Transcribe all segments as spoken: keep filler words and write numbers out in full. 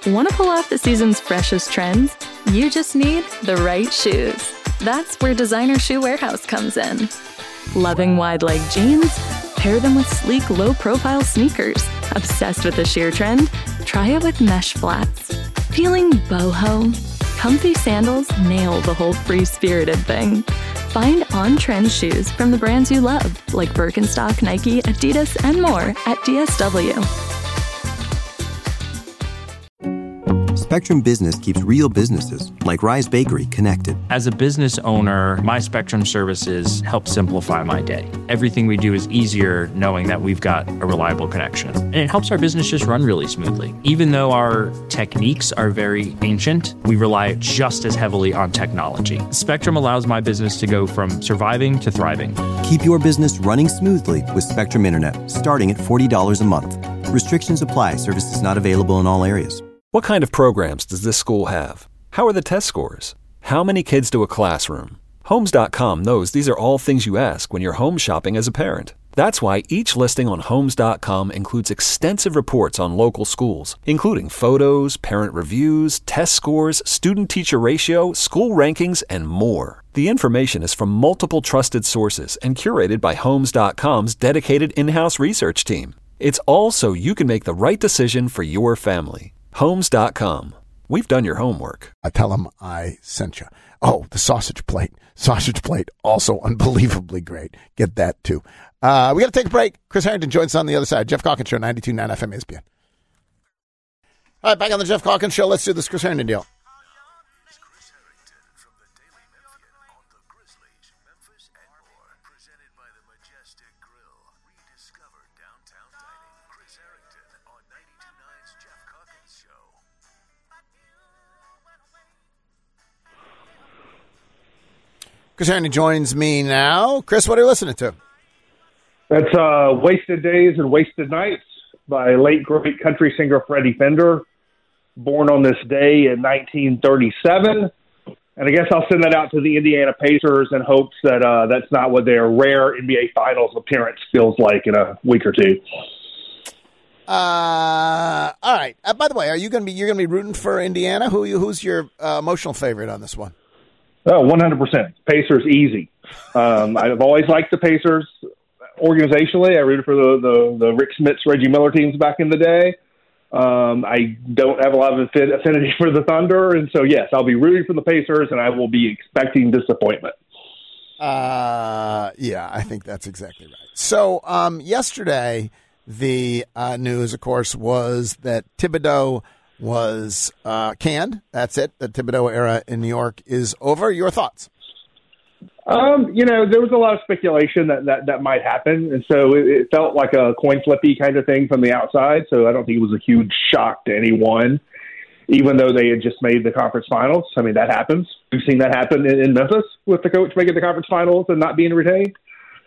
Want to pull off the season's freshest trends? You just need the right shoes. That's where Designer Shoe Warehouse comes in. Loving wide-leg jeans? Pair them with sleek, low-profile sneakers. Obsessed with the sheer trend? Try it with mesh flats. Feeling boho? Comfy sandals nail the whole free-spirited thing. Find on-trend shoes from the brands you love, like Birkenstock, Nike, Adidas, and more at D S W. Spectrum Business keeps real businesses, like Rise Bakery, connected. As a business owner, my Spectrum services help simplify my day. Everything we do is easier knowing that we've got a reliable connection. And it helps our business just run really smoothly. Even though our techniques are very ancient, we rely just as heavily on technology. Spectrum allows my business to go from surviving to thriving. Keep your business running smoothly with Spectrum Internet, starting at forty dollars a month. Restrictions apply. Services not available in all areas. What kind of programs does this school have? How are the test scores? How many kids do a classroom? Homes dot com knows these are all things you ask when you're home shopping as a parent. That's why each listing on Homes dot com includes extensive reports on local schools, including photos, parent reviews, test scores, student-teacher ratio, school rankings, and more. The information is from multiple trusted sources and curated by Homes dot com's dedicated in-house research team. It's all so you can make the right decision for your family. Homes dot com. We've done your homework. I tell them I sent you. Oh, the sausage plate. Sausage plate, also unbelievably great. Get that, too. Uh, we got to take a break. Chris Harrington joins us on the other side. Jeff Calkins Show, ninety-two point nine F M E S P N. All right, back on the Jeff Calkins Show. Let's do this Chris Harrington deal. Chris Harrington joins me now. Chris, what are you listening to? That's uh, Wasted Days and Wasted Nights by late great country singer Freddie Fender, born on this day in nineteen thirty-seven. And I guess I'll send that out to the Indiana Pacers in hopes that uh, that's not what their rare N B A Finals appearance feels like in a week or two. Uh, all right. Uh, by the way, are you going to be you're going to be rooting for Indiana? Who you, who's your uh, emotional favorite on this one? Oh, one hundred percent. Pacers, easy. Um, I've always liked the Pacers organizationally. I rooted for the, the, the Rick Smits, Reggie Miller teams back in the day. Um, I don't have a lot of affinity for the Thunder, and so, yes, I'll be rooting for the Pacers, and I will be expecting disappointment. Uh, yeah, I think that's exactly right. So um, yesterday, the uh, news, of course, was that Thibodeau was uh, canned. That's it. The Thibodeau era in New York is over. Your thoughts? Um, you know, there was a lot of speculation that that, that might happen, and so it, it felt like a coin flippy kind of thing from the outside, so I don't think it was a huge shock to anyone, even though they had just made the conference finals. I mean, that happens. We've seen that happen in, in Memphis with the coach making the conference finals and not being retained.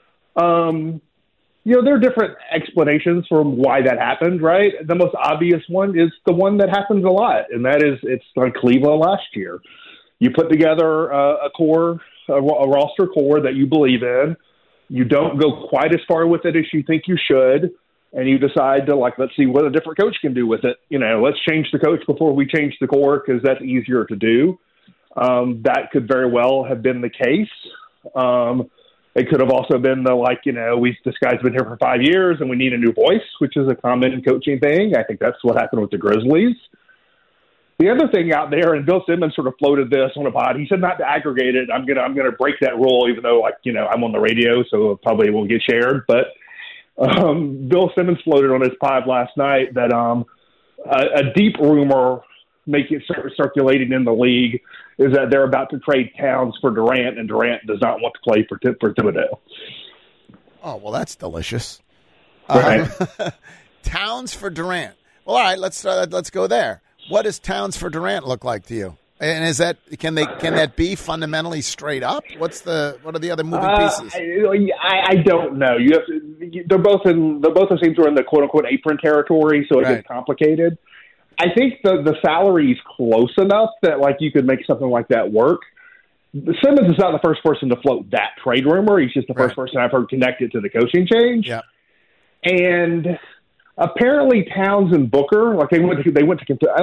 Um You know, there are different explanations for why that happened, right? The most obvious one is the one that happens a lot, and that is it's on Cleveland last year. You put together uh, a core, a, a roster core that you believe in. You don't go quite as far with it as you think you should, and you decide to, like, let's see what a different coach can do with it. You know, let's change the coach before we change the core because that's easier to do. Um, that could very well have been the case. Um It could have also been the, like, you know, we this guy's been here for five years and we need a new voice, which is a common coaching thing. I think that's what happened with the Grizzlies. The other thing out there, and Bill Simmons sort of floated this on a pod, he said not to aggregate it. I'm gonna I'm gonna break that rule, even though, like, you know, I'm on the radio, so it probably won't get shared. But um, Bill Simmons floated on his pod last night that um, a, a deep rumor making it circulating in the league is that they're about to trade Towns for Durant, and Durant does not want to play for for Thibodeau. Oh, well, that's delicious. Right. Um, Towns for Durant. Well, all right, let's uh, let's go there. What does Towns for Durant look like to you? And is that can they can that be fundamentally straight up? What's the what are the other moving pieces? Uh, I, I don't know. You have to, they're both in the both of teams are in the quote unquote apron territory, so it Right. gets complicated. I think the the salary is close enough that, like, you could make something like that work. Simmons is not the first person to float that trade rumor. He's just the first Right. person I've heard connected to the coaching change. Yeah. And apparently Towns and Booker, like they went to, they went to, I don't,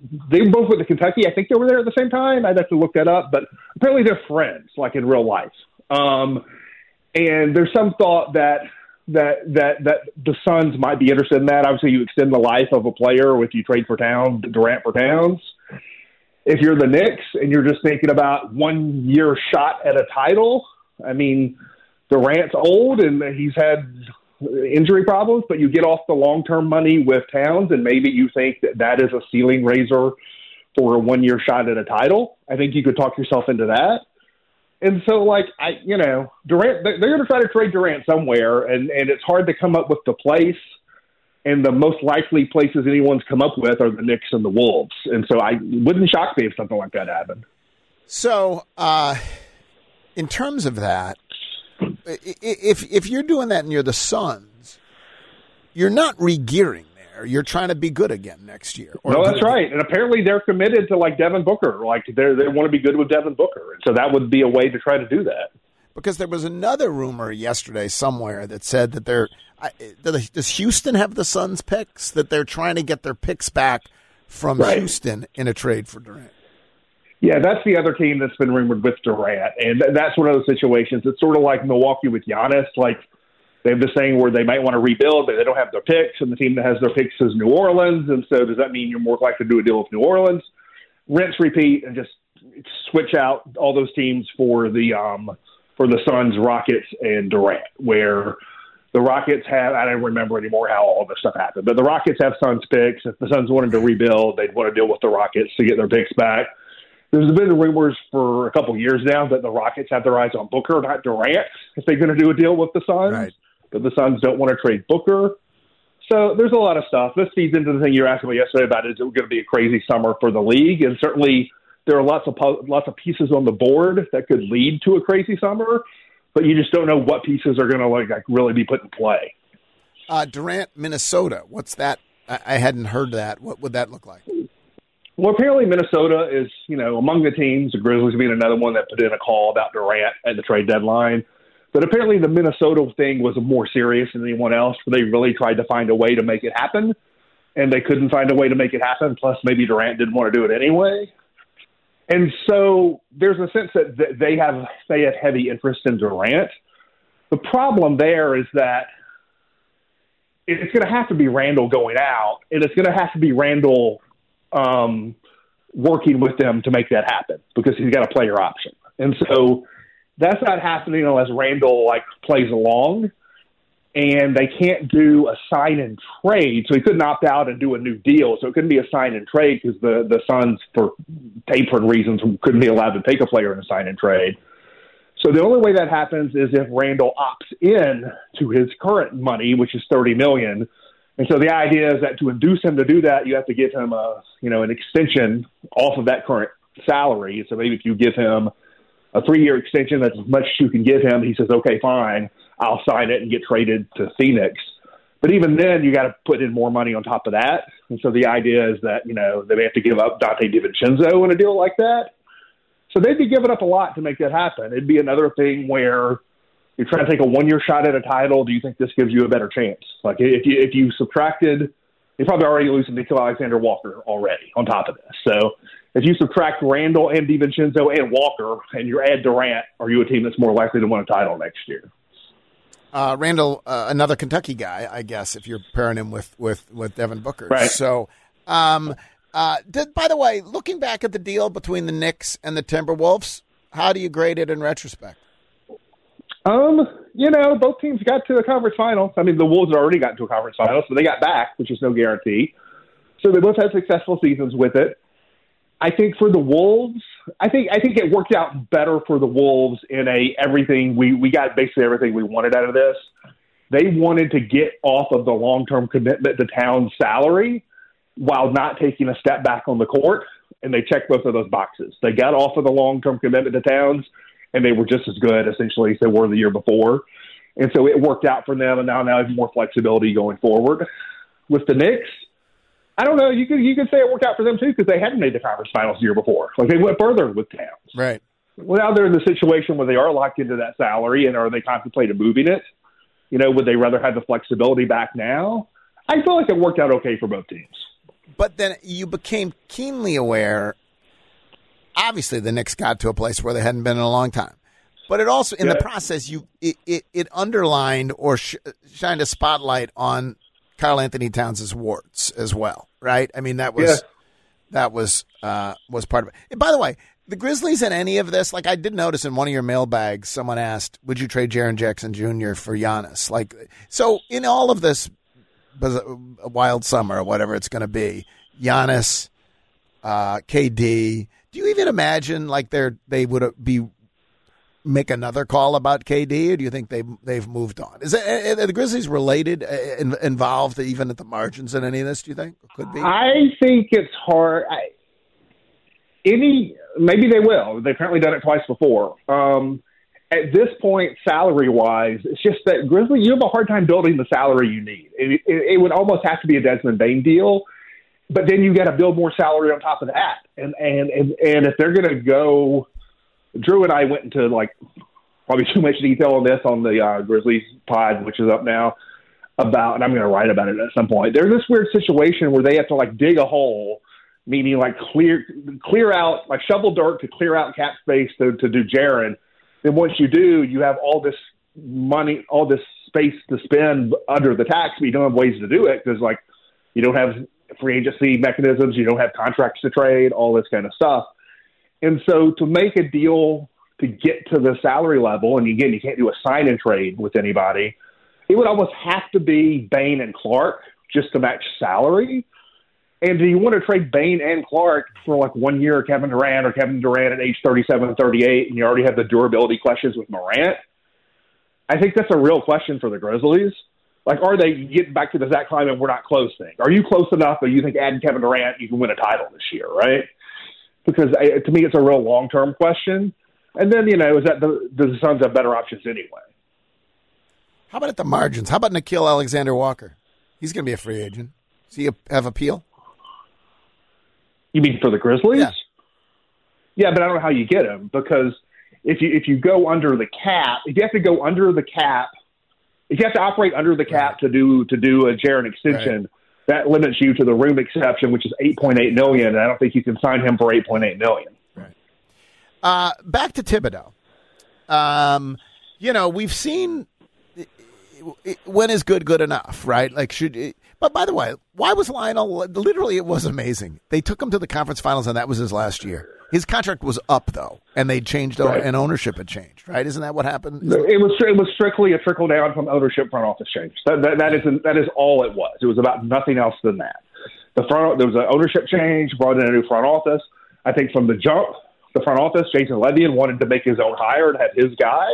they both went to Kentucky. I think they were there at the same time. I'd have to look that up, but apparently they're friends, like in real life. Um, and there's some thought that that that that the Suns might be interested in that. Obviously, you extend the life of a player if you trade for Towns, Durant for Towns. If you're the Knicks and you're just thinking about one year shot at a title, I mean, Durant's old and he's had injury problems, but you get off the long-term money with Towns, and maybe you think that that is a ceiling raiser for a one-year shot at a title. I think you could talk yourself into that. And so, like, I, you know, Durant, they're going to try to trade Durant somewhere, and, and it's hard to come up with the place. And the most likely places anyone's come up with are the Knicks and the Wolves. And so I wouldn't shock me if something like that happened. So, uh, in terms of that, if if you're doing that and you're the Suns, you're not re-gearing there. You're trying to be good again next year. Or no, that's right. And apparently they're committed to, like, Devin Booker. Like, they they want to be good with Devin Booker. And so that would be a way to try to do that. Because there was another rumor yesterday somewhere that said that they're – does Houston have the Suns picks? That they're trying to get their picks back from right. Houston in a trade for Durant. Yeah, that's the other team that's been rumored with Durant. And that's one of those situations. It's sort of like Milwaukee with Giannis. Like, they have this thing where they might want to rebuild, but they don't have their picks, and the team that has their picks is New Orleans. And so does that mean you're more likely to do a deal with New Orleans? Rinse, repeat, and just switch out all those teams for the um, for the Suns, Rockets, and Durant, where the Rockets have – I don't remember anymore how all this stuff happened, but the Rockets have Suns picks. If the Suns wanted to rebuild, they'd want to deal with the Rockets to get their picks back. There's been rumors for a couple of years now that the Rockets have their eyes on Booker, not Durant, if they're going to do a deal with the Suns. Right. But the Suns don't want to trade Booker. So there's a lot of stuff. This feeds into the thing you were asking me yesterday about, is it going to be a crazy summer for the league? And certainly there are lots of lots of pieces on the board that could lead to a crazy summer, but you just don't know what pieces are going to like, like really be put in play. Uh, Durant, Minnesota. What's that? I, I hadn't heard that. What would that look like? Well, apparently Minnesota is, you know, among the teams, the Grizzlies being another one that put in a call about Durant at the trade deadline. But apparently the Minnesota thing was more serious than anyone else, where they really tried to find a way to make it happen, and they couldn't find a way to make it happen. Plus, maybe Durant didn't want to do it anyway. And so there's a sense that they have they have heavy interest in Durant. The problem there is that it's going to have to be Randall going out, and it's going to have to be Randall um, working with them to make that happen, because he's got a player option. And so that's not happening unless Randall like plays along, and they can't do a sign and trade. So he couldn't opt out and do a new deal. So it couldn't be a sign and trade because the, the Suns, for tapering reasons, couldn't be allowed to take a player in a sign and trade. So the only way that happens is if Randall opts in to his current money, which is thirty million dollars. And so the idea is that to induce him to do that, you have to give him a, you know, an extension off of that current salary. So maybe if you give him a three-year extension, that's as much as you can give him, he says, okay, fine, I'll sign it and get traded to Phoenix. But even then, you got to put in more money on top of that. And so the idea is that, you know, they may have to give up Dante DiVincenzo in a deal like that. So they'd be giving up a lot to make that happen. It'd be another thing where you're trying to take a one-year shot at a title. Do you think this gives you a better chance? Like if you if you subtracted, you're probably already losing Nickeil Alexander-Walker already on top of this. So if you subtract Randall and DiVincenzo and Walker and you add Durant, are you a team that's more likely to win a title next year? Uh, Randall, uh, another Kentucky guy, I guess, if you're pairing him with, with, with Devin Booker. Right. So, um, uh, did, by the way, looking back at the deal between the Knicks and the Timberwolves, how do you grade it in retrospect? Um, you know, both teams got to the conference finals. I mean, the Wolves had already gotten to a conference finals, so they got back, which is no guarantee. So they both had successful seasons with it. I think for the Wolves, I think I think it worked out better for the Wolves in a everything we, we got basically everything we wanted out of this. They wanted to get off of the long-term commitment to Towns' salary while not taking a step back on the court, and they checked both of those boxes. They got off of the long-term commitment to Towns, and they were just as good, essentially, as they were the year before. And so it worked out for them, and now now have more flexibility going forward. With the Knicks, I don't know. You could you could say it worked out for them, too, because they hadn't made the conference finals the year before. Like, they went further with Towns. Right. Well, now they're in the situation where they are locked into that salary, and are they contemplating moving it? You know, would they rather have the flexibility back now? I feel like it worked out okay for both teams. but then you became keenly aware. Obviously, the Knicks got to a place where they hadn't been in a long time. But it also, in yeah. the process, you it, it, it underlined or sh- shined a spotlight on Karl Anthony Towns' warts as well, right? I mean, that was yeah. that was uh, was part of it. And by the way, the Grizzlies in any of this, like I did notice in one of your mailbags, someone asked, "Would you trade Jaren Jackson Junior for Giannis?" Like, so in all of this, a wild summer or whatever it's going to be, Giannis, uh, K D. Do you even imagine like they're they would be make another call about K D, or do you think they they've moved on? Is it, are the Grizzlies related, uh, involved even at the margins in any of this? Do you think could be? I think it's hard. I, any maybe they will. They've apparently done it twice before. Um, at this point, salary wise, it's just that Grizzly you have a hard time building the salary you need. It, it, it would almost have to be a Desmond Bane deal. But then you got to build more salary on top of that. And and, and, and if they're going to go, Drew and I went into like probably too much detail on this on the uh, Grizzlies pod, which is up now, about, and I'm going to write about it at some point. There's this weird situation where they have to like dig a hole, meaning like clear clear out, like shovel dirt to clear out cap space to, to do Jaren. Then once you do, you have all this money, all this space to spend under the tax, but you don't have ways to do it because like you don't have free agency mechanisms, you don't have contracts to trade, all this kind of stuff. And so to make a deal to get to the salary level, and again, you can't do a sign and trade with anybody, it would almost have to be Bane and Clark just to match salary. And do you want to trade Bane and Clark for like one year of Kevin Durant or Kevin Durant at age thirty-seven, thirty-eight, and you already have the durability questions with Morant? I think that's a real question for the Grizzlies. Like, are they getting back to the Zach Kleiman, we're not close thing? Are you close enough that you think adding Kevin Durant, you can win a title this year, right? Because I, to me, it's a real long-term question. And then, you know, is that the, the Suns have better options anyway? How about at the margins? How about Nickeil Alexander-Walker? He's going to be a free agent. Does he have appeal? You mean for the Grizzlies? Yeah. Yeah, but I don't know how you get him, because if you if you go under the cap, if you have to go under the cap, if you have to operate under the cap right. to do to do a Jaren extension, right. that limits you to the room exception, which is eight point eight million dollars, and I don't think you can sign him for eight point eight million dollars. Right. Uh, back to Thibodeau. Um, you know, we've seen when is good good enough, right? Like, should it, but by the way, why was Lionel? Literally, it was amazing. They took him to the conference finals, and that was his last year. His contract was up though, and they changed right. and ownership had changed, right? Isn't that what happened? It was it was strictly a trickle down from ownership front office change. That that, that is that is all it was. It was about nothing else than that. The front there was an ownership change, brought in a new front office. I think from the jump, the front office, Jason Levian wanted to make his own hire and have his guy.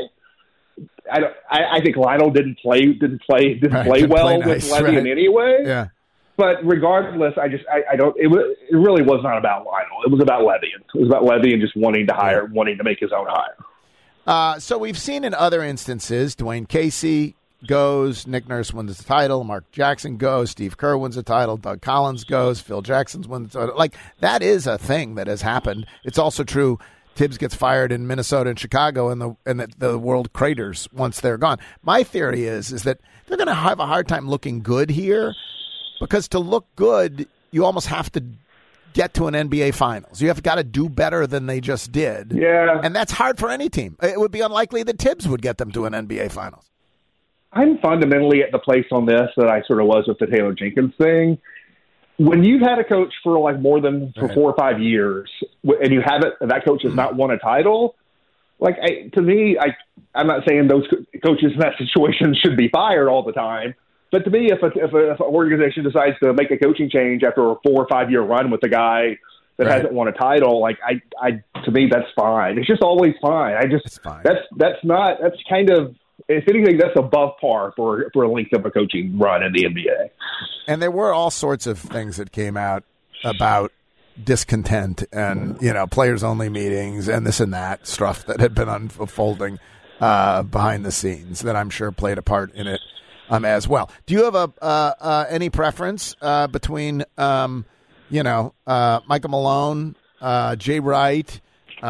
I, I, I think Lionel didn't play didn't play didn't right, play didn't well play with nice, Levian right. anyway. Yeah. But regardless, I just I, I don't. It was it really was not about Lionel. It was about Levian. It was about Levian just wanting to hire, yeah. wanting to make his own hire. Uh, so we've seen in other instances, Dwayne Casey goes, Nick Nurse wins the title, Mark Jackson goes, Steve Kerr wins the title, Doug Collins goes, Phil Jackson's wins the title. Like, that is a thing that has happened. It's also true. Tibbs gets fired in Minnesota and Chicago, and the and the, the world craters once they're gone. My theory is is that they're going to have a hard time looking good here, because to look good, you almost have to get to an N B A Finals. You have got to do better than they just did. Yeah, and that's hard for any team. It would be unlikely that Tibbs would get them to an N B A Finals. I'm fundamentally at the place on this that I sort of was with the Taylor Jenkins thing. When you've had a coach for like more than for right. four or five years, and you haven't, and that coach has not won a title, like I, to me, I, I'm not saying those coaches in that situation should be fired all the time, but to me, if a, if, a, if an organization decides to make a coaching change after a four or five year run with a guy that right. hasn't won a title, like I, I, to me, that's fine. It's just always fine. I just that's that's not that's kind of. If anything, that's above par for for a length of a coaching run in the N B A. And there were all sorts of things that came out about discontent and, you know, players-only meetings and this and that stuff that had been unfolding uh, behind the scenes that I'm sure played a part in it um, as well. Do you have a uh, uh, any preference uh, between, um, you know, uh, Michael Malone, uh, Jay Wright,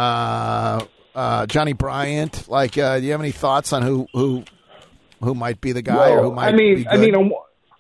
uh Uh, Johnny Bryant, like, uh, do you have any thoughts on who who who might be the guy well, or who might I mean, be good? I mean, on,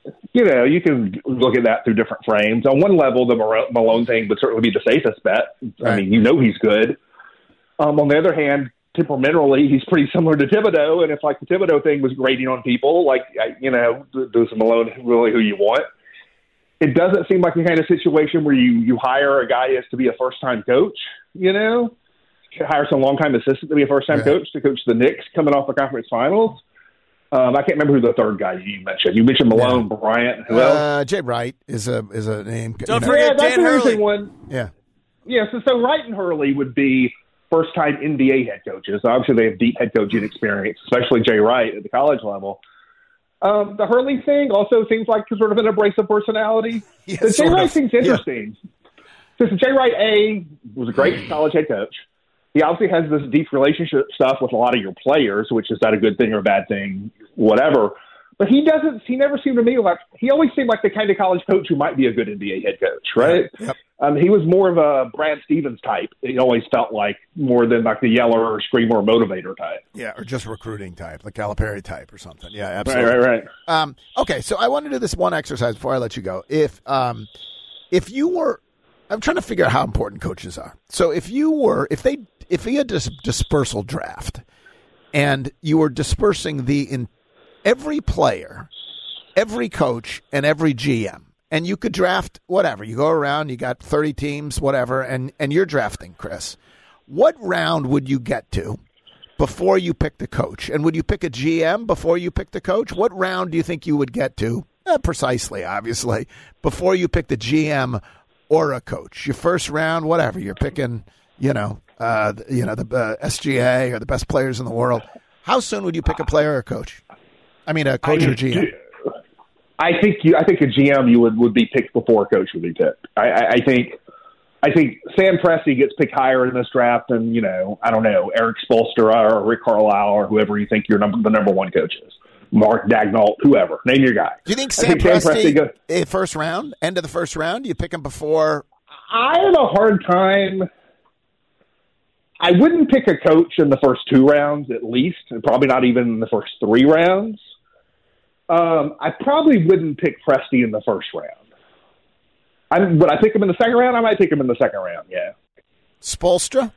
you know, you can look at that through different frames. On one level, the Malone thing would certainly be the safest bet. Right. I mean, you know he's good. Um, on the other hand, temperamentally, he's pretty similar to Thibodeau, and if like the Thibodeau thing was grating on people, like you know, does Malone really who you want? It doesn't seem like the kind of situation where you you hire a guy as to be a first time coach. You know, you hire some long time assistant to be a first time right. coach to coach the Knicks coming off the conference finals. Um, I can't remember who the third guy you mentioned. You mentioned Malone, yeah. Bryant, who else? Uh, Jay Wright is a is a name. Don't you know. forget yeah, that's Dan Hurley. One. Yeah, yeah. So, so Wright and Hurley would be first time N B A head coaches. Obviously, they have deep head coaching experience, especially Jay Wright at the college level. Um, the Hurley thing also seems like sort of an abrasive personality. Yeah, the Jay Wright of. thing's interesting. Yeah. So Jay Wright, A, was a great college head coach. He obviously has this deep relationship stuff with a lot of your players, which is that a good thing or a bad thing, whatever. But he doesn't, he never seemed to me like, he always seemed like the kind of college coach who might be a good N B A head coach, right? Yep. Yep. Um, he was more of a Brad Stevens type. He always felt like more than like the yeller or screamer or motivator type. Yeah, or just recruiting type, like Calipari type or something. Yeah, absolutely. Right, right, right. Um, okay, so I want to do this one exercise before I let you go. If um, if you were, I'm trying to figure out how important coaches are. So if you were, if they, if you had this dispersal draft, and you were dispersing the in every player, every coach, and every G M. And you could draft whatever. You go around, you got thirty teams, whatever, and, and you're drafting, Chris. What round would you get to before you pick the coach? And would you pick a G M before you pick the coach? What round do you think you would get to, eh, precisely, obviously, before you pick the G M or a coach? Your first round, whatever. You're picking, you know, uh, you know the uh, S G A or the best players in the world. How soon would you pick a player or a coach? I mean, a coach I, or G M? I think you. I think a G M you would, would be picked before a coach would be picked. I, I, I think. I think Sam Presti gets picked higher in this draft than you know. I don't know Eric Spoelstra or Rick Carlisle or whoever you think your number the number one coach is. Mark Daigneault, whoever. Name your guy. Do you think Sam think Presti, Sam Presti goes, first round, end of the first round? You pick him before? I have a hard time. I wouldn't pick a coach in the first two rounds at least, and probably not even in the first three rounds. Um, I probably wouldn't pick Presti in the first round. I would I pick him in the second round? I might pick him in the second round. Yeah. Spoelstra?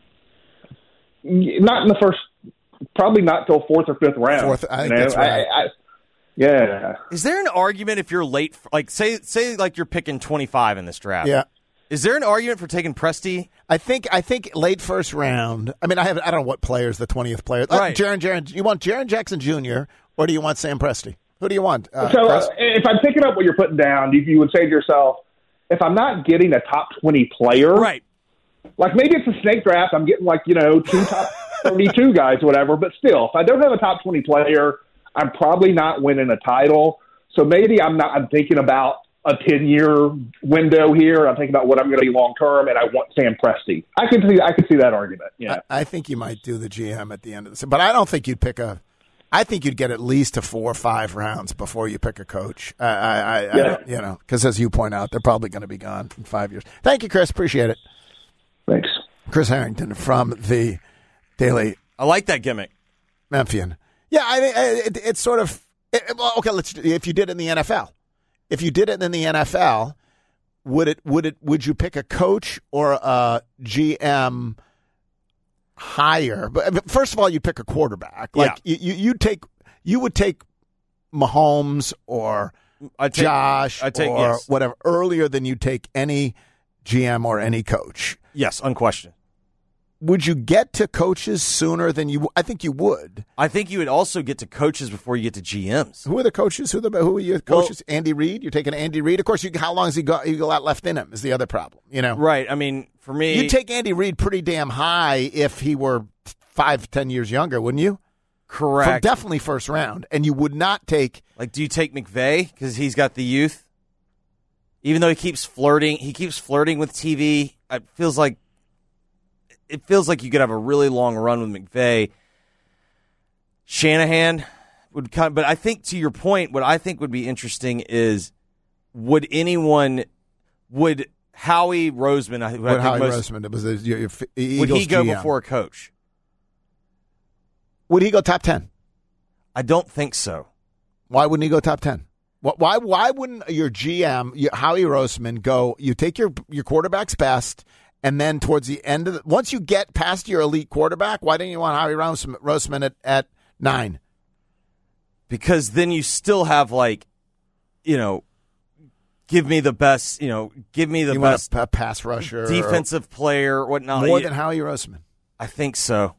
Not in the first. Probably not till fourth or fifth round. Fourth, I think you know? that's right. I, I, yeah. Is there an argument if you're late? Like say say like you're picking twenty-five in this draft? Yeah. Is there an argument for taking Presti? I think I think late first round. I mean, I have I don't know what players the twentieth player. Right. Uh, Jaren Jaren. You want Jaren Jackson Junior or do you want Sam Presti? Who do you want? Uh, so uh, if I'm picking up what you're putting down, you, you would say to yourself, if I'm not getting a top twenty player, right? Like maybe it's a snake draft. I'm getting like you know two top thirty-two guys, or whatever. But still, if I don't have a top twenty player, I'm probably not winning a title. So maybe I'm not. I'm thinking about a ten-year window here. I'm thinking about what I'm going to be long term, and I want Sam Presti. I can see. I can see that argument. Yeah, I, I think you might do the G M at the end of this, but I don't think you'd pick a. I think you'd get at least to four or five rounds before you pick a coach. I, I, I, yeah. I you know, because as you point out, they're probably going to be gone in five years. Thank you, Chris. Appreciate it. Thanks, Chris Harrington from the Daily. I like that gimmick, Memphian. Yeah, I think it, it's sort of it, well, okay. Let's if you did it in the N F L, if you did it in the N F L, would it would it would you pick a coach or a G M? Higher, but first of all, you pick a quarterback. Like yeah. you, you, take, you would take Mahomes or I'd take, Josh I'd take, or yes. whatever earlier than you take any G M or any coach. Yes, unquestioned. Would you get to coaches sooner than you? I think you would. I think you would also get to coaches before you get to G Ms. Who are the coaches? Who are the who are your coaches? Well, Andy Reid. You're taking Andy Reid. Of course, you, how long has he got? You got left in him is the other problem. You know, right? I mean, for me, you'd take Andy Reid pretty damn high if he were five, ten years younger, wouldn't you? Correct. For definitely first round, and you would not take. Like, do you take McVay because he's got the youth? Even though he keeps flirting, he keeps flirting with T V. It feels like. It feels like you could have a really long run with McVay. Shanahan would kind of, but I think to your point, what I think would be interesting is would anyone, would Howie Roseman, who would I Howie most, Roseman, it was the, your, your Eagles would he go G M. before a coach? Would he go top ten? I don't think so. Why wouldn't he go top ten? Why why wouldn't your G M, Howie Roseman, go, you take your, your quarterback's best, and then towards the end of the, once you get past your elite quarterback, why didn't you want Howie Roseman, Roseman at, at nine? Because then you still have, like, you know, give me the best, you know, give me the you best want a pass rusher, defensive player, or whatnot. More than Howie Roseman. I think so.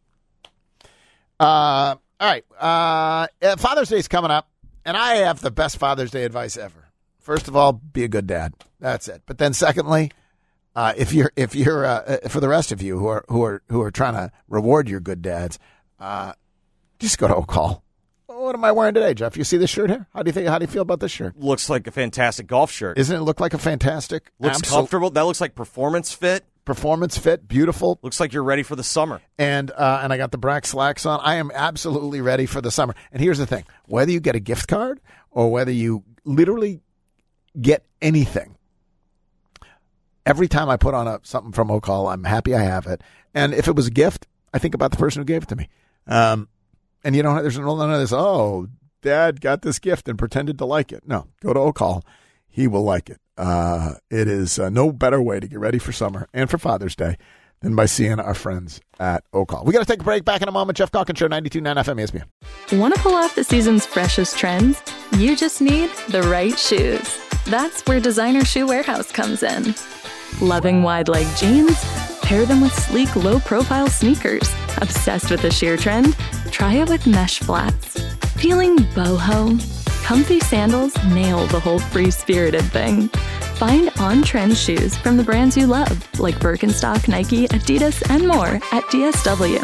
Uh, all right. Uh, Father's Day is coming up. And I have the best Father's Day advice ever. First of all, be a good dad. That's it. But then, secondly, uh, if you're if you're uh, for the rest of you who are who are who are trying to reward your good dads, uh, just go to O'Call. What am I wearing today, Jeff? You see this shirt here? How do you think? How do you feel about this shirt? Looks like a fantastic golf shirt. Isn't it look like a fantastic? Looks absol- comfortable. That looks like performance fit. Performance fit, beautiful. Looks like you're ready for the summer. And uh, and I got the Brack slacks on. I am absolutely ready for the summer. And here's the thing. Whether you get a gift card or whether you literally get anything, every time I put on a, something from O'Call, I'm happy I have it. And if it was a gift, I think about the person who gave it to me. Um, and you don't. There's none of this, oh, Dad got this gift and pretended to like it. No, go to O'Call. He will like it. Uh, it is uh, no better way to get ready for summer and for Father's Day than by seeing our friends at O'Call. We got to take a break. Back in a moment. Jeff Calkins Show, ninety-two point nine F M E S P N. Want to pull off the season's freshest trends? You just need the right shoes. That's where Designer Shoe Warehouse comes in. Loving wide leg jeans? Pair them with sleek, low-profile sneakers. Obsessed with the sheer trend? Try it with mesh flats. Feeling boho? Comfy sandals nail the whole free-spirited thing. Find on-trend shoes from the brands you love, like Birkenstock, Nike, Adidas, and more at D S W.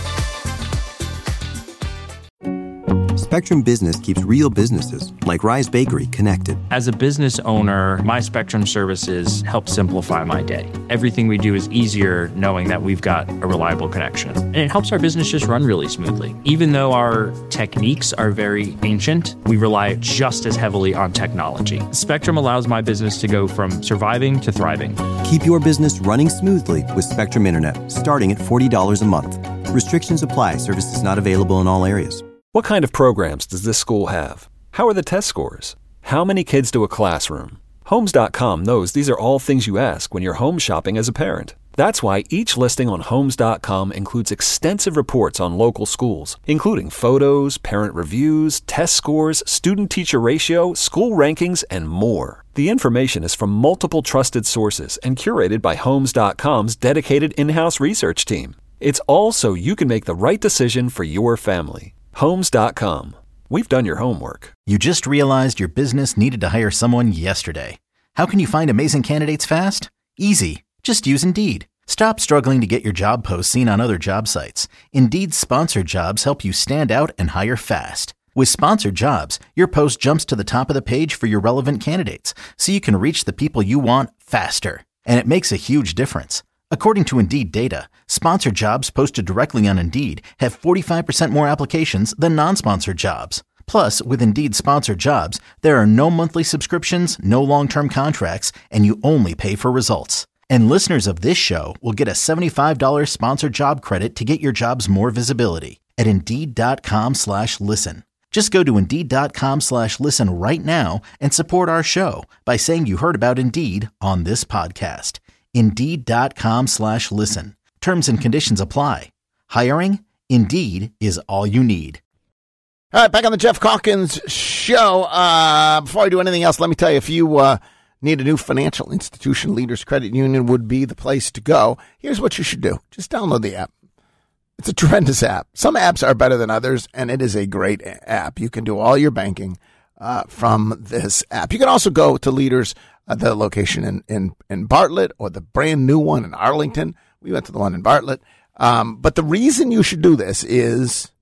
Spectrum Business keeps real businesses, like Rise Bakery, connected. As a business owner, my Spectrum services help simplify my day. Everything we do is easier knowing that we've got a reliable connection. And it helps our business just run really smoothly. Even though our techniques are very ancient, we rely just as heavily on technology. Spectrum allows my business to go from surviving to thriving. Keep your business running smoothly with Spectrum Internet, starting at forty dollars a month. Restrictions apply. Services not available in all areas. What kind of programs does this school have? How are the test scores? How many kids do a classroom? Homes dot com knows these are all things you ask when you're home shopping as a parent. That's why each listing on Homes dot com includes extensive reports on local schools, including photos, parent reviews, test scores, student-teacher ratio, school rankings, and more. The information is from multiple trusted sources and curated by Homes dot com's dedicated in-house research team. It's all so you can make the right decision for your family. Homes dot com. We've done your homework. You just realized your business needed to hire someone yesterday. How can you find amazing candidates fast? Easy. Just use Indeed. Stop struggling to get your job posts seen on other job sites. Indeed's sponsored jobs help you stand out and hire fast. With sponsored jobs, your post jumps to the top of the page for your relevant candidates, so you can reach the people you want faster. And it makes a huge difference. According to Indeed data, sponsored jobs posted directly on Indeed have forty-five percent more applications than non-sponsored jobs. Plus, with Indeed sponsored jobs, there are no monthly subscriptions, no long-term contracts, and you only pay for results. And listeners of this show will get a seventy-five dollars sponsored job credit to get your jobs more visibility at Indeed.com slash listen. Just go to Indeed.com slash listen right now and support our show by saying you heard about Indeed on this podcast. Indeed.com slash listen. Terms and conditions apply. Hiring? Indeed is all you need. All right, back on the Jeff Calkins Show. Uh, before I do anything else, let me tell you, if you uh, need a new financial institution, Leaders Credit Union would be the place to go. Here's what you should do. Just download the app. It's a tremendous app. Some apps are better than others, and it is a great app. You can do all your banking uh, from this app. You can also go to Leaders, uh, the location in, in, in Bartlett, or the brand new one in Arlington. We went to the one in Bartlett. Um, but the reason you should do this is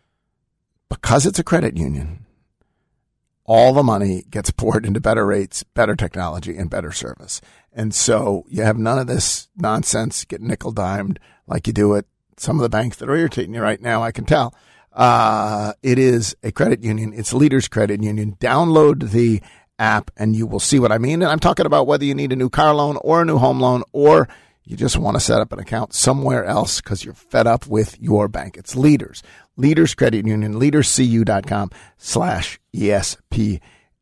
because it's a credit union. All the money gets poured into better rates, better technology, and better service. And so you have none of this nonsense, get nickel-dimed like you do at some of the banks that are irritating you right now, I can tell. Uh, it is a credit union. It's Leaders Credit Union. Download the app and you will see what I mean. And I'm talking about whether you need a new car loan or a new home loan, or you just want to set up an account somewhere else because you're fed up with your bank. It's Leaders. Leaders Credit Union, leaderscu.com slash ESPN.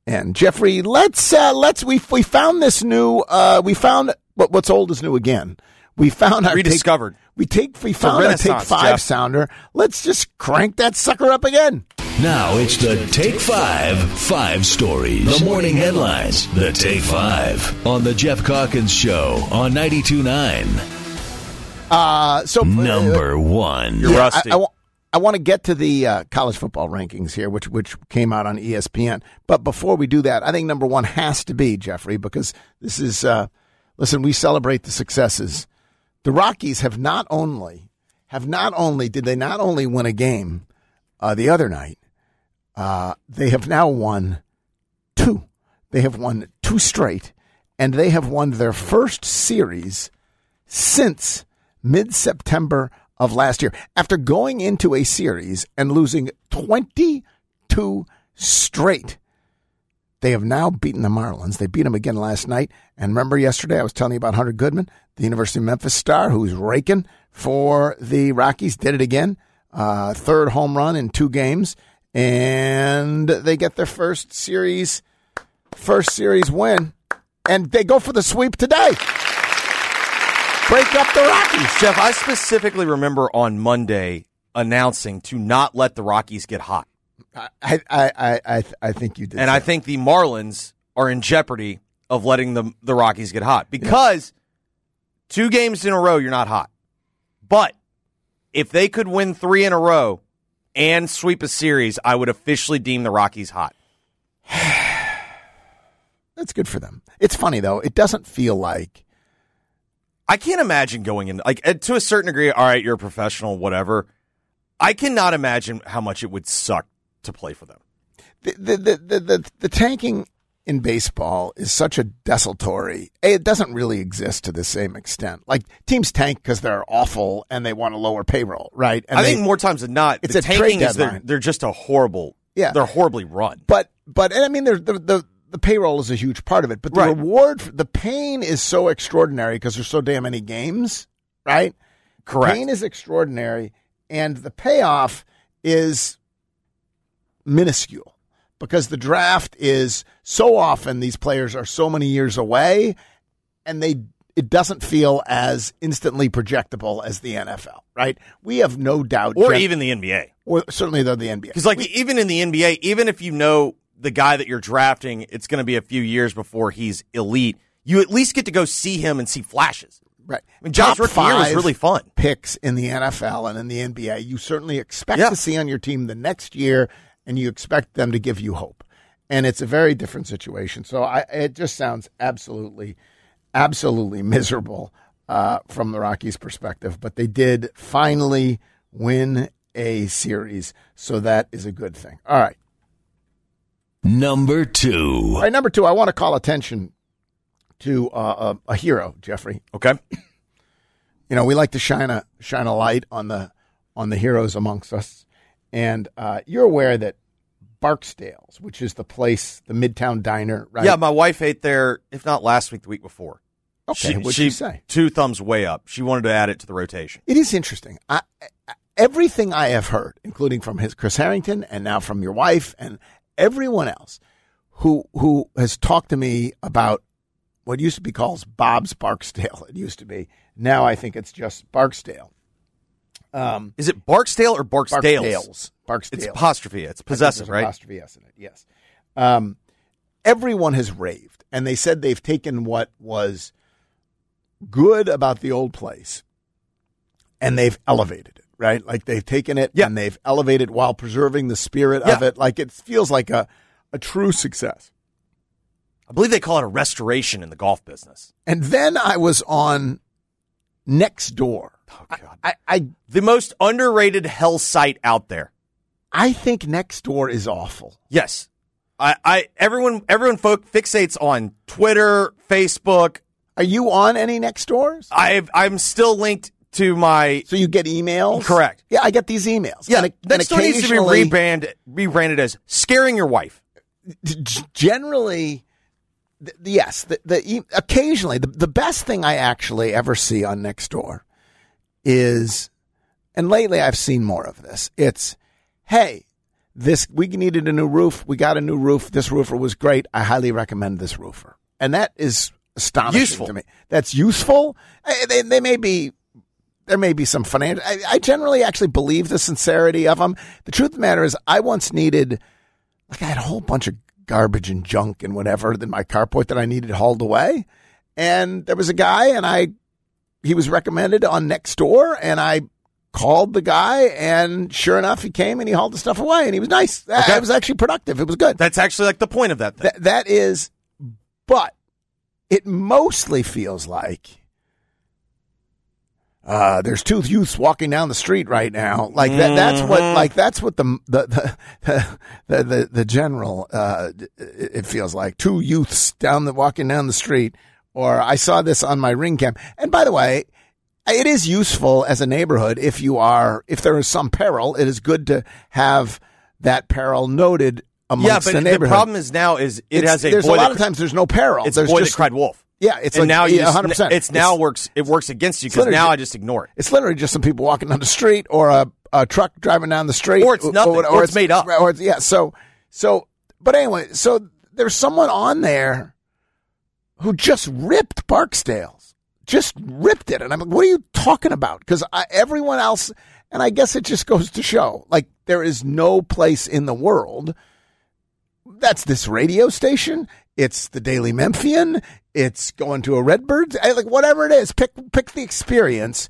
And Jeffrey, let's uh, let's we we found this new uh, we found what what's old is new again. We found our rediscovered. Take, we take we found our Take Five Jeff. sounder. Let's just crank that sucker up again. Now it's the Take Five Five Stories. The morning headlines. The Take Five on the Jeff Calkins Show on ninety-two point nine. Uh, so number uh, one. You're yeah, rusty. I, I, I want to get to the uh, college football rankings here, which which came out on E S P N. But before we do that, I think number one has to be, Jeffrey, because this is, uh, listen, we celebrate the successes. The Rockies have not only, have not only, did they not only win a game uh, the other night, uh, they have now won two. They have won two straight, and they have won their first series since mid-September of last year. After going into a series and losing twenty-two straight, they have now beaten the Marlins. They beat them again last night. And remember yesterday I was telling you about Hunter Goodman, the University of Memphis star, who's raking for the Rockies, did it again. Uh, third home run in two games. And they get their first series, first series win. And they go for the sweep today. Break up the Rockies. Jeff, I specifically remember on Monday announcing to not let the Rockies get hot. I I I I, I think you did. And I think the Marlins are in jeopardy of letting the, the Rockies get hot because yeah. two games in a row, you're not hot. But if they could win three in a row and sweep a series, I would officially deem the Rockies hot. That's good for them. It's funny, though. It doesn't feel like. I can't imagine going in, like, to a certain degree, all right, you're a professional, whatever. I cannot imagine how much it would suck to play for them. The the the the, the, the tanking in baseball is such a desultory. It doesn't really exist to the same extent. Like, teams tank because they're awful and they want a lower payroll, right? And I they, think more times than not, it's the a tanking trade is they're, deadline. they're just a horrible, yeah. they're horribly run. But, but and I mean, the, the, the payroll is a huge part of it, but the right. reward, the pain is so extraordinary because there's so damn many games, right? Correct. Pain is extraordinary, and the payoff is minuscule. Because the draft is so often these players are so many years away, and they it doesn't feel as instantly projectable as the N F L, right? We have no doubt, or Jeff, even the N B A, or certainly the N B A. Because like we, even in the N B A, even if you know the guy that you're drafting, it's going to be a few years before he's elite. You at least get to go see him and see flashes. Right. I mean, John's rookie year was really fun. Picks in the N F L and in the N B A, you certainly expect yeah. to see on your team the next year. And you expect them to give you hope. And it's a very different situation. So I, it just sounds absolutely, absolutely miserable uh, from the Rockies' perspective. But they did finally win a series. So that is a good thing. All right. Number two. All right, number two, I want to call attention to uh, a, a hero, Jeffrey. Okay. You know, we like to shine a shine a light on the on the heroes amongst us. And uh, you're aware that Barksdale's, which is the place, the Midtown Diner, right? Yeah, my wife ate there, if not last week, the week before. Okay, she, what'd she, you say? Two thumbs way up. She wanted to add it to the rotation. It is interesting. I, everything I have heard, including from his Chris Harrington and now from your wife and everyone else who who has talked to me about what used to be called Bob's Barksdale. It used to be. Now I think it's just Barksdale. Um, is it Barksdale or Barksdale's? Barksdale's. Barksdale's. It's apostrophe. It's possessive, right? Apostrophe S in it. Yes. Um, everyone has raved, and they said they've taken what was good about the old place, and they've elevated it. Right? Like they've taken it yeah. and they've elevated while preserving the spirit yeah. of it. Like it feels like a a true success. I believe they call it a restoration in the golf business. And then I was on Nextdoor. Oh, God. I, I, the most underrated hell site out there. I think Nextdoor is awful. Yes. I, I everyone everyone fo- fixates on Twitter, Facebook. Are you on any Nextdoors? I've I'm still linked to my So you get emails? Correct. Yeah, I get these emails. Yeah, and, Nextdoor and needs to be rebranded rebranded as scaring your wife. Generally th- yes, the, the occasionally the, the best thing I actually ever see on Nextdoor is, and lately I've seen more of this, it's, hey, This we needed a new roof. We got a new roof. This roofer was great. I highly recommend this roofer. And that is astonishing useful to me. That's useful. I, they, they may be, there may be some financial. I, I generally actually believe the sincerity of them. The truth of the matter is, I once needed, like, I had a whole bunch of garbage and junk and whatever in my carport that I needed hauled away. And there was a guy, and I, he was recommended on Nextdoor, and I called the guy, and sure enough, he came and he hauled the stuff away, and he was nice. Okay. It was actually productive. It was good. That's actually like the point of that thing. Th- that is, but it mostly feels like uh, there's two youths walking down the street right now. Like that. That's what. Like that's what the the the the, the, the general. Uh, it feels like two youths down the walking down the street. Or I saw this on my Ring Cam. And by the way, it is useful as a neighborhood if you are, if there is some peril, it is good to have that peril noted amongst yeah, but the neighborhood. The problem is now is it it's, has a there's boy a lot that, of times there's no peril. It's there's boy just, that cried wolf. Yeah, it's and like now you yeah, just, one hundred percent. It's now it's, works. It works against you because now I just ignore it. It's literally just some people walking down the street, or a, a truck driving down the street, or it's nothing, or, or, or it's, it's made up, or it's, yeah. So, so, but anyway, so there's someone on there who just ripped Barksdale's. Just ripped it. And I'm like, what are you talking about? Because everyone else, and I guess it just goes to show, like, there is no place in the world. That's this radio station. It's the Daily Memphian. It's going to a Redbirds. Like, whatever it is, pick pick the experience.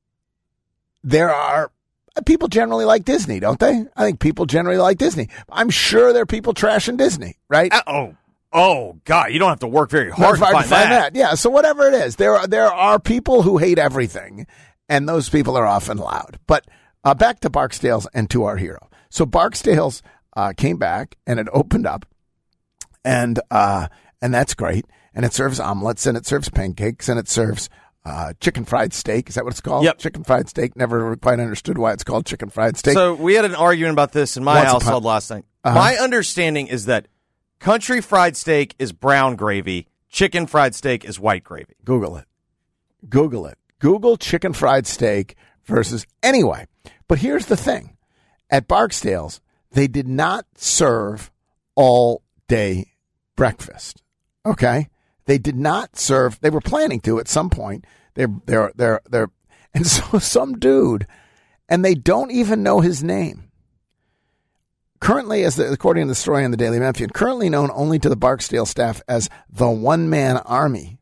There are, people generally like Disney, don't they? I think people generally like Disney. I'm sure there are people trashing Disney, right? Uh, oh. Oh, God, you don't have to work very hard, hard to, find, to find that. that. Yeah, so whatever it is, there are, there are people who hate everything, and those people are often loud. But uh, back to Barksdale's and to our hero. So Barksdale's uh, came back, and it opened up, and uh, and that's great. And it serves omelets, and it serves pancakes, and it serves uh, chicken fried steak. Is that what it's called? Yep. Chicken fried steak. Never quite understood why it's called chicken fried steak. So we had an argument about this in my Once household upon- last night. Uh-huh. My understanding is that country fried steak is brown gravy. Chicken fried steak is white gravy. Google it. Google it. Google chicken fried steak versus anyway. But here's the thing. At Barksdale's, they did not serve all day breakfast. Okay? They did not serve. They were planning to at some point. They're, they're, they're, they're, and so some dude, and they don't even know his name. Currently, as the, according to the story in the Daily Memphian, currently known only to the Barksdale staff as the one-man army,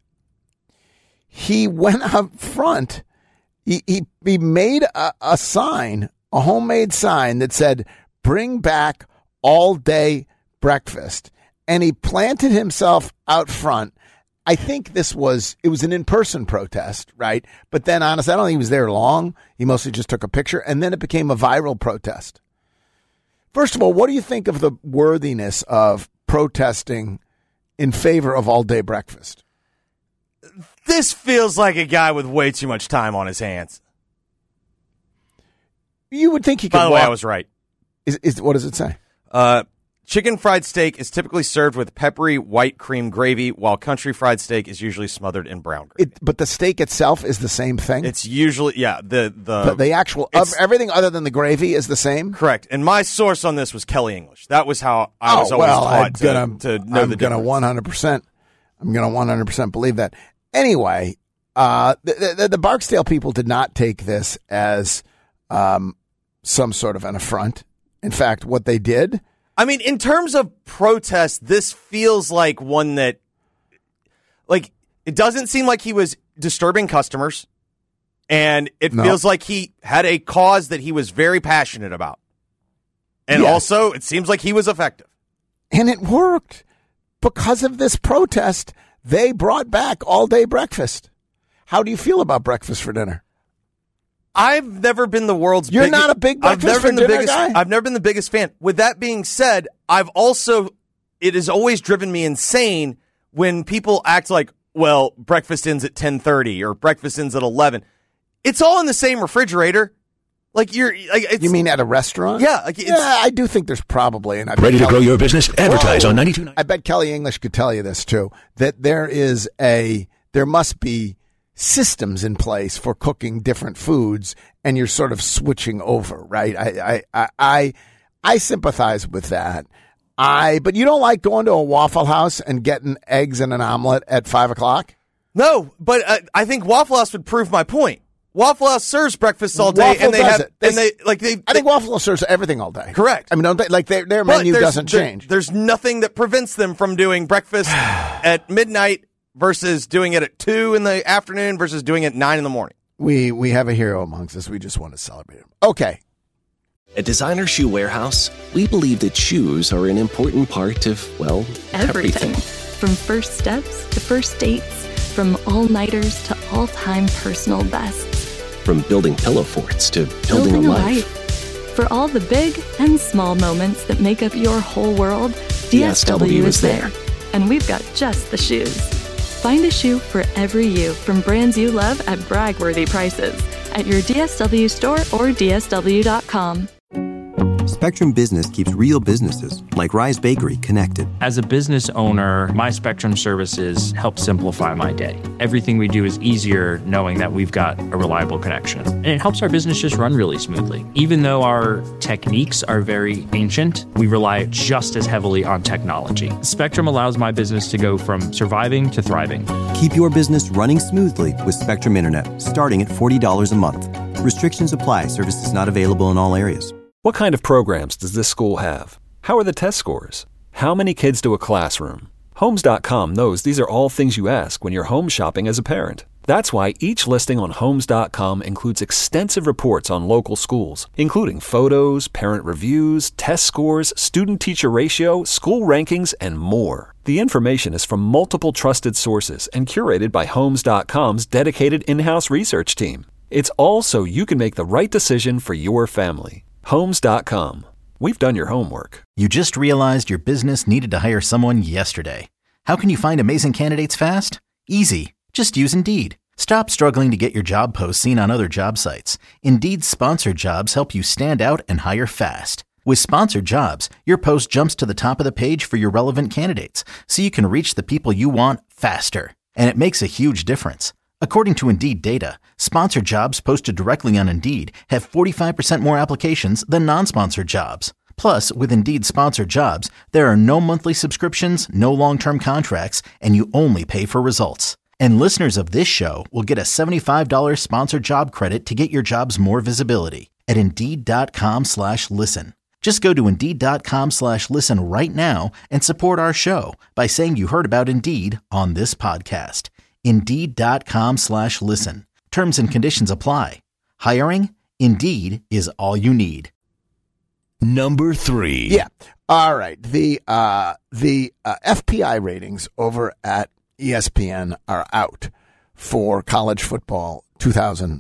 he went up front. He he, he made a, a sign, a homemade sign that said, "Bring back all-day breakfast." And he planted himself out front. I think this was, it was an in-person protest, right? But then, honestly, I don't think he was there long. He mostly just took a picture, and then it became a viral protest. First of all, what do you think of the worthiness of protesting in favor of all-day breakfast? This feels like a guy with way too much time on his hands. You would think he could By the walk. way, I was right. Is, is what does it say? Uh, chicken fried steak is typically served with peppery white cream gravy, while country fried steak is usually smothered in brown gravy. It, but the steak itself is the same thing? It's usually, yeah, the... The, the, the actual, of, everything other than the gravy is the same? Correct. And my source on this was Kelly English. That was how I was oh, always well, taught I'm to, gonna, to know I'm the gonna difference. one hundred percent, I'm going to one hundred percent believe that. Anyway, uh, the, the, the Barksdale people did not take this as um, some sort of an affront. In fact, what they did... I mean, in terms of protest, this feels like one that, like, it doesn't seem like he was disturbing customers, and it No. feels like he had a cause that he was very passionate about. And Yes. also, it seems like he was effective. And it worked. Because of this protest, they brought back all-day breakfast. How do you feel about breakfast for dinner? I've never been the world's You're biggest, not a big I've breakfast never for been the dinner biggest, guy? I've never been the biggest fan. With that being said, I've also, it has always driven me insane when people act like, well, breakfast ends at ten thirty or breakfast ends at eleven. It's all in the same refrigerator. Like you're, like it's, You mean at a restaurant? Yeah, like it's, Yeah, I do think there's probably. And I bet Ready to Kelly- grow your business? Advertise Whoa. on ninety-two point nine. I bet Kelly English could tell you this too, that there is a, there must be systems in place for cooking different foods, and you're sort of switching over, right? I, I, I, I, I sympathize with that. I, but you don't like going to a Waffle House and getting eggs and an omelet at five o'clock? No, but uh, I think Waffle House would prove my point. Waffle House serves breakfast all day, Waffle and they does have, it. They, and they like they. I think Waffle House serves everything all day. Correct. I mean, don't they, like their their But menu there's- doesn't there- change. There's nothing that prevents them from doing breakfast at midnight versus doing it at two in the afternoon versus doing it at nine in the morning. We we have a hero amongst us. We just want to celebrate him. Okay. At Designer Shoe Warehouse, we believe that shoes are an important part of, well, Everything. everything. From first steps to first dates, from all-nighters to all-time personal bests. From building pillow forts to building, a life. For all the big and small moments that make up your whole world, D S W is there. And we've got just the shoes. Find a shoe for every you from brands you love at brag-worthy prices at your D S W store or D S W dot com. Spectrum Business keeps real businesses, like Rise Bakery, connected. As a business owner, my Spectrum services help simplify my day. Everything we do is easier knowing that we've got a reliable connection. And it helps our business just run really smoothly. Even though our techniques are very ancient, we rely just as heavily on technology. Spectrum allows my business to go from surviving to thriving. Keep your business running smoothly with Spectrum Internet, starting at forty dollars a month. Restrictions apply. Services not available in all areas. What kind of programs does this school have? How are the test scores? How many kids do a classroom? Homes dot com knows these are all things you ask when you're home shopping as a parent. That's why each listing on Homes dot com includes extensive reports on local schools, including photos, parent reviews, test scores, student-teacher ratio, school rankings, and more. The information is from multiple trusted sources and curated by Homes dot com's dedicated in-house research team. It's all so you can make the right decision for your family. Homes dot com. We've done your homework. You just realized your business needed to hire someone yesterday. How can you find amazing candidates fast? Easy. Just use Indeed. Stop struggling to get your job posts seen on other job sites. Indeed's sponsored jobs help you stand out and hire fast. With sponsored jobs, your post jumps to the top of the page for your relevant candidates, so you can reach the people you want faster. And it makes a huge difference. According to Indeed data, sponsored jobs posted directly on Indeed have forty-five percent more applications than non-sponsored jobs. Plus, with Indeed sponsored jobs, there are no monthly subscriptions, no long-term contracts, and you only pay for results. And listeners of this show will get a seventy-five dollars sponsored job credit to get your jobs more visibility at Indeed.com slash listen. Just go to Indeed.com slash listen right now and support our show by saying you heard about Indeed on this podcast. Indeed.com slash listen. Terms and conditions apply. Hiring? Indeed is all you need. Number three. Yeah. All right. The uh, the uh, F P I ratings over at E S P N are out for college football twenty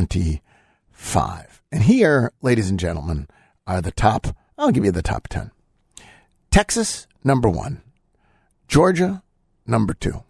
twenty-five. And here, ladies and gentlemen, are the top, I'll give you the top ten. Texas, number one. Georgia, number two.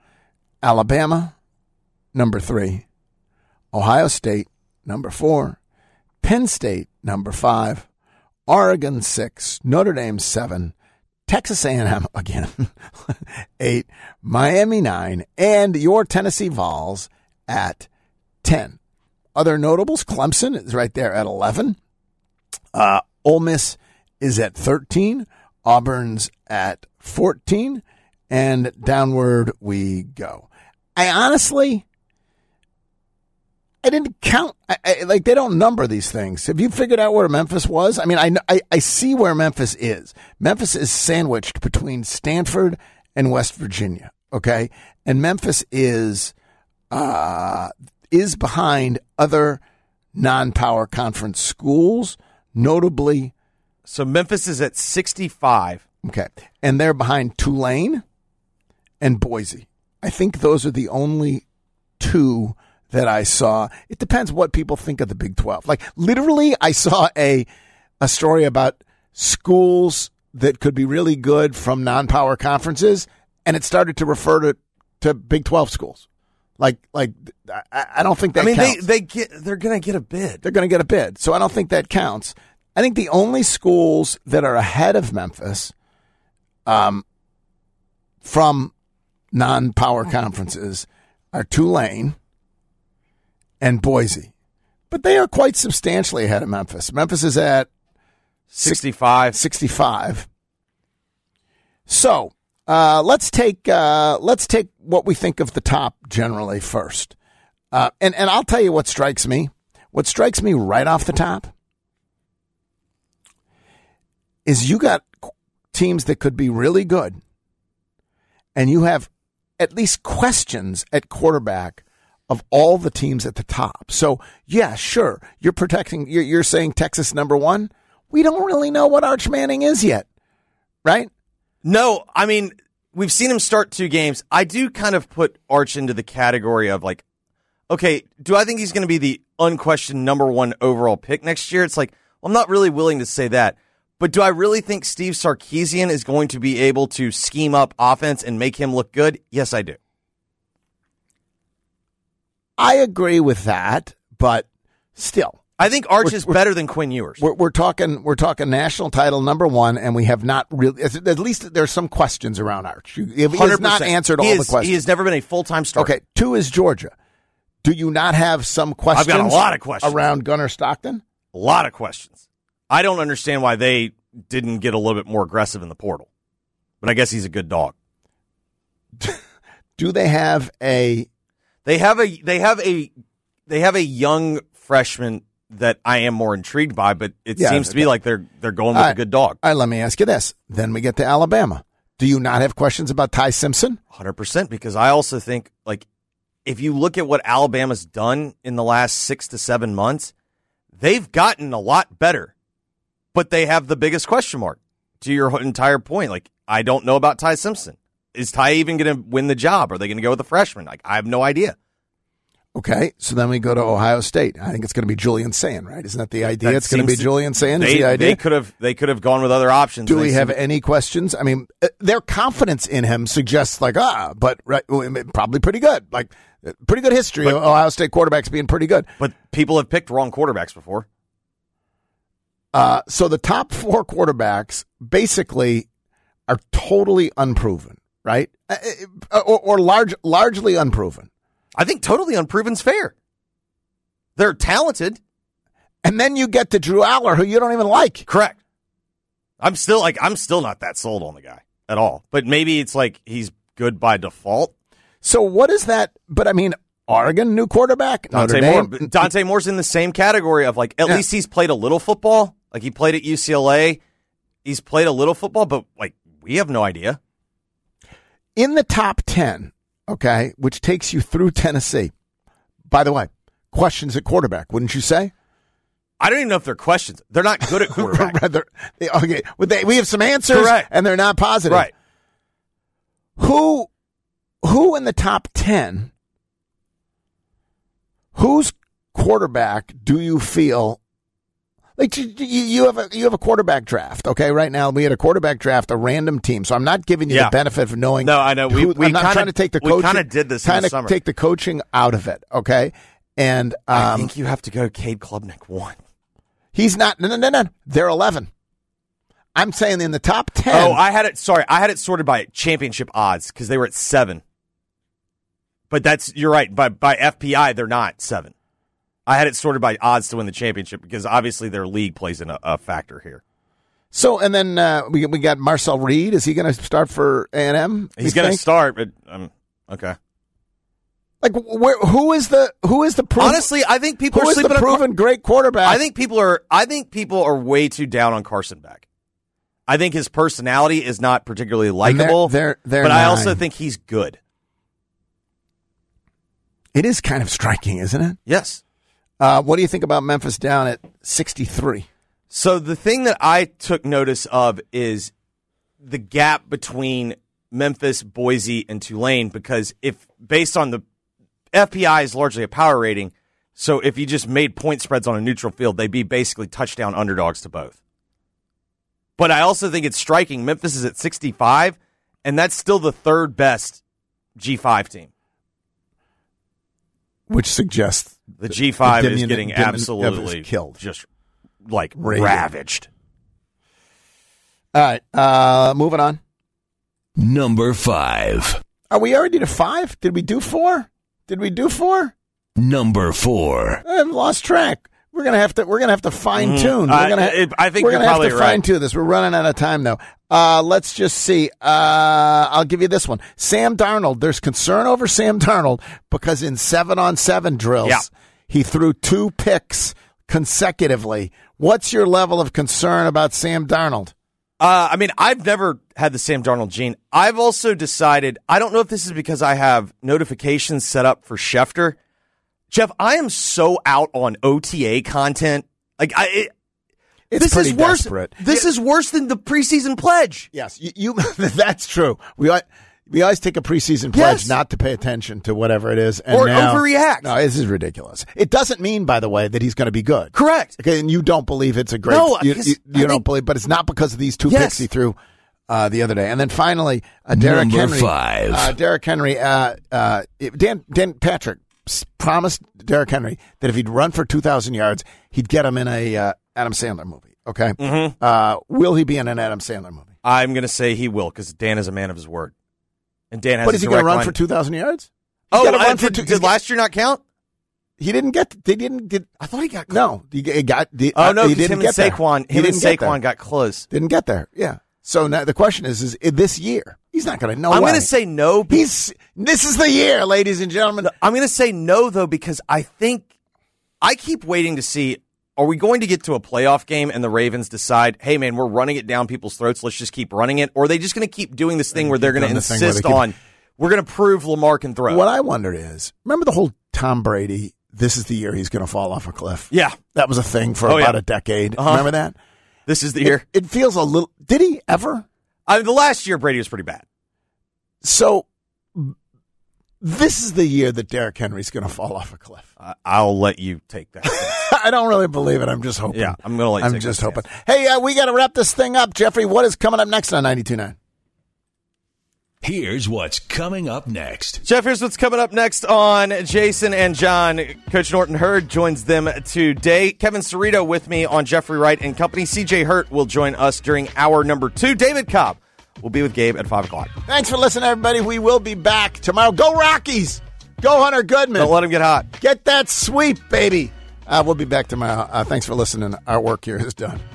Alabama, number three. Ohio State, number four. Penn State, number five. Oregon, six. Notre Dame, seven. Texas A and M, again, eight. Miami, nine. And your Tennessee Vols at ten. Other notables, Clemson is right there at eleven. Uh, Ole Miss is at thirteen. Auburn's at fourteen. And downward we go. I honestly, I didn't count. I, I, like, they don't number these things. Have you figured out where Memphis was? I mean, I, I, I see where Memphis is. Memphis is sandwiched between Stanford and West Virginia, okay? And Memphis is uh, is behind other non-power conference schools, notably. So Memphis is at sixty-five. Okay. And they're behind Tulane and Boise. I think those are the only two that I saw. It depends what people think of the Big twelve. Like, literally, I saw a a story about schools that could be really good from non-power conferences, and it started to refer to, to Big twelve schools. Like, like I, I don't think that I mean, counts. they, they get, they're going to get a bid. They're going to get a bid. So I don't think that counts. I think the only schools that are ahead of Memphis um, from non-power conferences are Tulane and Boise. But they are quite substantially ahead of Memphis. Memphis is at sixty-five. sixty-five. So uh, let's take uh, let's take what we think of the top generally first. Uh, and, and I'll tell you what strikes me. What strikes me right off the top is you got teams that could be really good, and you have at least questions at quarterback of all the teams at the top. So, yeah, sure, you're protecting, you're, you're saying Texas number one. We don't really know what Arch Manning is yet, right? No, I mean, we've seen him start two games. I do kind of put Arch into the category of like, okay, do I think he's going to be the unquestioned number one overall pick next year? It's like, well, I'm not really willing to say that. But do I really think Steve Sarkisian is going to be able to scheme up offense and make him look good? Yes, I do. I agree with that, but still. I think Arch we're, is better than Quinn Ewers. We're, we're talking we're talking national title number one, and we have not really, at least there's some questions around Arch. He has not answered all he the is, questions. He has never been a full-time starter. Okay, two is Georgia. Do you not have some questions? I've got a lot of questions around Gunnar Stockton? A lot of questions. I don't understand why they didn't get a little bit more aggressive in the portal. But I guess he's a good dog. Do they have a They have a they have a they have a young freshman that I am more intrigued by, but it yeah, seems to be like they're they're going with right, a good dog. All right, let me ask you this. Then we get to Alabama. Do you not have questions about Ty Simpson? one hundred percent, because I also think, like, if you look at what Alabama's done in the last six to seven months, they've gotten a lot better, but they have the biggest question mark. To your entire point, like, I don't know about Ty Simpson. Is Ty even going to win the job? Are they going to go with a freshman? Like, I have no idea. Okay, so then we go to Ohio State. I think it's going to be Julian Sayin, right? Isn't that the idea? That it's going to be Julian Sayin. They, is the idea? They could have. They could have gone with other options. Do we have any questions? I mean, their confidence in him suggests like ah, but right, probably pretty good. Like pretty good history but, of Ohio State quarterbacks being pretty good. But people have picked wrong quarterbacks before. Uh, so the top four quarterbacks basically are totally unproven, right? Or, or large, largely unproven. I think totally unproven's fair. They're talented. And then you get to Drew Aller, who you don't even like. Correct. I'm still like I'm still not that sold on the guy at all. But maybe it's like he's good by default. So what is that? But I mean, Oregon, new quarterback, Dante Notre Moore. Dame. Dante Moore's in the same category of like at yeah. least he's played a little football. Like he played at U C L A. He's played a little football, but like we have no idea. In the top ten, okay, which takes you through Tennessee. By the way, questions at quarterback, wouldn't you say? I don't even know if they're questions. They're not good at quarterback. Rather, okay, they, we have some answers, correct, and they're not positive. Right. Who, who in the top ten? Whose quarterback do you feel? Like you, you have a you have a quarterback draft, okay? Right now, we had a quarterback draft, a random team. So I'm not giving you yeah. the benefit of knowing. No, I know. We, who, we I'm not kinda, trying to take the coaching. We kind of did this. Trying in the to summer. take the coaching out of it, okay? And um, I think you have to go Cade Klubnik one. He's not. No, no, no, no. They're eleven. I'm saying in the top ten. Oh, I had it. Sorry, I had it sorted by championship odds because they were at seven. But that's you're right. By by F P I, they're not seven. I had it sorted by odds to win the championship because obviously their league plays in a, a factor here. So, and then uh, we we got Marcel Reed. Is he going to start for A and M? He's going to start, but um, okay. Like, where, who is the who is the proven, honestly? I think people who are is sleeping the proven on, great quarterback. I think people are. I think people are way too down on Carson Beck. I think his personality is not particularly likable. They're, they're, they're but nine. I also think he's good. It is kind of striking, isn't it? Yes. Uh, what do you think about Memphis down at sixty-three? So the thing that I took notice of is the gap between Memphis, Boise, and Tulane, because if based on the F P I is largely a power rating, so if you just made point spreads on a neutral field, they'd be basically touchdown underdogs to both. But I also think it's striking. Memphis is at sixty-five, and that's still the third best G five team. Which suggests the G five the is getting Dimon, absolutely killed, just like Raided. ravaged. All right, uh, moving on. Number five. Are we already to five? Did we do four? Did we do four? Number four. I've lost track. We're gonna have to. We're gonna have to fine tune. Mm-hmm. We're gonna. Uh, it, I think we're you're gonna have probably to right. fine tune this. We're running out of time though. Uh, let's just see. Uh, I'll give you this one. Sam Darnold. There's concern over Sam Darnold because in seven on seven drills, Yeah. he threw two picks consecutively. What's your level of concern about Sam Darnold? Uh, I mean, I've never had the Sam Darnold gene. I've also decided, I don't know if this is because I have notifications set up for Schefter. Jeff, I am so out on O T A content. Like, I, it, It's this pretty is worse. desperate. This Yeah. is worse than the preseason pledge. Yes, you. you that's true. We al- we always take a preseason pledge Yes. not to pay attention to whatever it is, and Or now, overreact. No, this is ridiculous. It doesn't mean, by the way, that he's going to be good. Correct. Okay, and you don't believe it's a great. No, you, 'cause you, I you don't think- believe, but it's not because of these two Yes. picks he threw uh, the other day. And then finally, uh, Derrick Number Henry. five. Uh, Derrick Henry. Uh, uh, Dan Dan Patrick s- promised Derrick Henry that if he'd run for two thousand yards, he'd get him in a uh, Adam Sandler movie. Okay. Mm-hmm. Uh, will he be in an Adam Sandler movie? I'm going to say he will because Dan is a man of his word. And Dan has But a is he going to direct run line. for two thousand yards? He's Oh, gotta I, run for did, two- did last year not count? He didn't get. They didn't get. I thought he got No, he g- he got. The, Oh, no, he because didn't him and get there. Saquon, He him and didn't get there. Saquon got close. Didn't get there. Yeah. So now the question is: Is in this year he's not going to? No I'm way. going to say no. be- He's. This is the year, ladies and gentlemen. I'm going to say no, though, because I think I keep waiting to see, are we going to get to a playoff game and the Ravens decide, hey, man, we're running it down people's throats, let's just keep running it? Or are they just going to keep doing this thing where they're going to doing the thing where they insist keep- on, we're going to prove Lamar can throw? What I wonder is, remember the whole Tom Brady? This is the year he's going to fall off a cliff. Yeah. That was a thing for Oh, about yeah. a decade. Uh-huh. Remember that? This is the year. It, it feels a little. Did he ever? I mean, the last year, Brady was pretty bad. So this is the year that Derrick Henry's going to fall off a cliff. Uh, I'll let you take that. I don't really believe it. I'm just hoping. Yeah, I'm going to let you I'm take just that hoping. Hey, uh, we got to wrap this thing up. Jeffrey, what is coming up next on ninety-two point nine? Here's what's coming up next. Jeff, here's what's coming up next on Jason and John. Coach Norton Hurd joins them today. Kevin Cerrito with me on Jeffrey Wright and Company. C J Hurt will join us during hour number two. David Cobb will be with Gabe at five o'clock. Thanks for listening, everybody. We will be back tomorrow. Go Rockies! Go Hunter Goodman! Don't let him get hot. Get that sweep, baby! Uh, we'll be back tomorrow. Uh, thanks for listening. Our work here is done.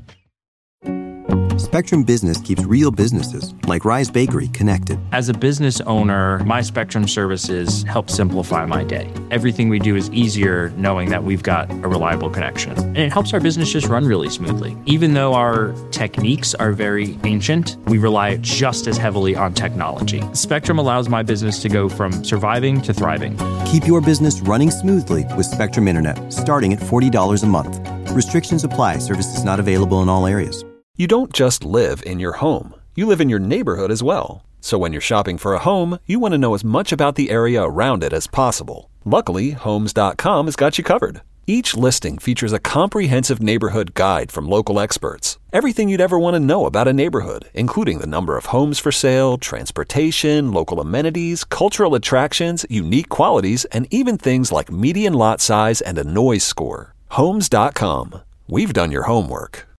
Spectrum Business keeps real businesses, like Rise Bakery, connected. As a business owner, my Spectrum services help simplify my day. Everything we do is easier knowing that we've got a reliable connection. And it helps our business just run really smoothly. Even though our techniques are very ancient, we rely just as heavily on technology. Spectrum allows my business to go from surviving to thriving. Keep your business running smoothly with Spectrum Internet, starting at forty dollars a month. Restrictions apply. Services not available in all areas. You don't just live in your home. You live in your neighborhood as well. So when you're shopping for a home, you want to know as much about the area around it as possible. Luckily, Homes dot com has got you covered. Each listing features a comprehensive neighborhood guide from local experts. Everything you'd ever want to know about a neighborhood, including the number of homes for sale, transportation, local amenities, cultural attractions, unique qualities, and even things like median lot size and a noise score. Homes dot com. We've done your homework.